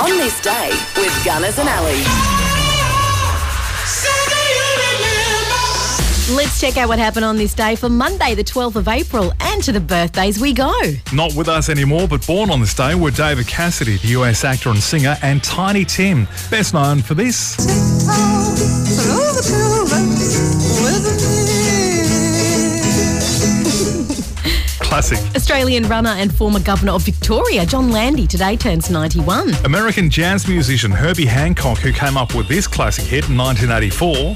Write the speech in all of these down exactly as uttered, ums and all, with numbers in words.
On This Day with Gunners and Ali. Let's check out what happened on this day for Monday, the twelfth of April, and to the birthdays we go. Not with us anymore, but born on this day were David Cassidy, the U S actor and singer, and Tiny Tim, best known for this. Classic. Australian runner and former Governor of Victoria, John Landy, today turns ninety-one. American jazz musician Herbie Hancock, who came up with this classic hit in nineteen eighty-four.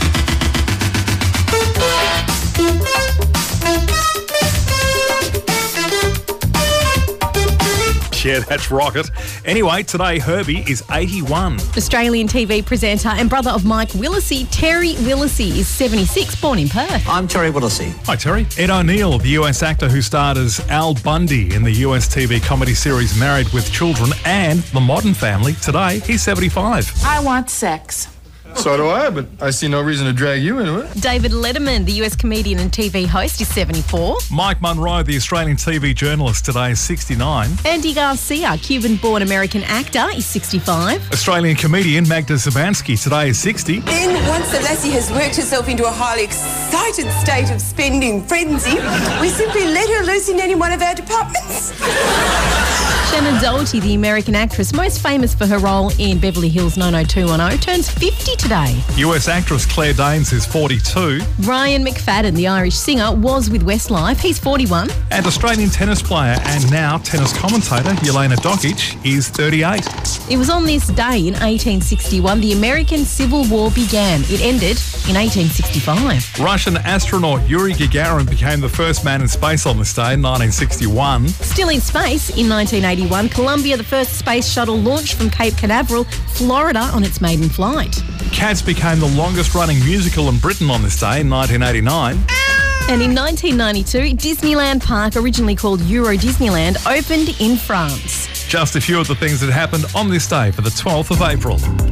Yeah, that's rocket. Anyway, today Herbie is eighty-one. Australian T V presenter and brother of Mike Willesee, Terry Willesee, is seventy-six, born in Perth. I'm Terry Willesee. Hi, Terry. Ed O'Neill, the U S actor who starred as Al Bundy in the U S T V comedy series Married with Children and The Modern Family. Today, he's seventy-five. I want sex. So do I, but I see no reason to drag you into it. David Letterman, the U S comedian and T V host, is seventy-four. Mike Munro, the Australian T V journalist, today is sixty-nine. Andy Garcia, Cuban-born American actor, is sixty-five. Australian comedian Magda Szubanski, today is sixty. Then, once the lassie has worked herself into a highly excited state of spending frenzy, we simply let her loose in any one of our departments. Shannon Doherty, the American actress most famous for her role in Beverly Hills nine oh two one oh, turns fifty today. U S actress Claire Danes is forty-two. Ryan McFadden, the Irish singer, was with Westlife. He's forty-one. And Australian tennis player and now tennis commentator Jelena Dokic is thirty-eight. It was on this day in eighteen sixty-one the American Civil War began. It ended in eighteen sixty-five. Russian astronaut Yuri Gagarin became the first man in space on this day in nineteen sixty-one. Still in space, in nineteen eighty-one, Columbia, the first space shuttle, launched from Cape Canaveral, Florida, on its maiden flight. Cats became the longest-running musical in Britain on this day in nineteen eighty-nine. And in nineteen ninety-two, Disneyland Park, originally called Euro Disneyland, opened in France. Just a few of the things that happened on this day for the twelfth of April.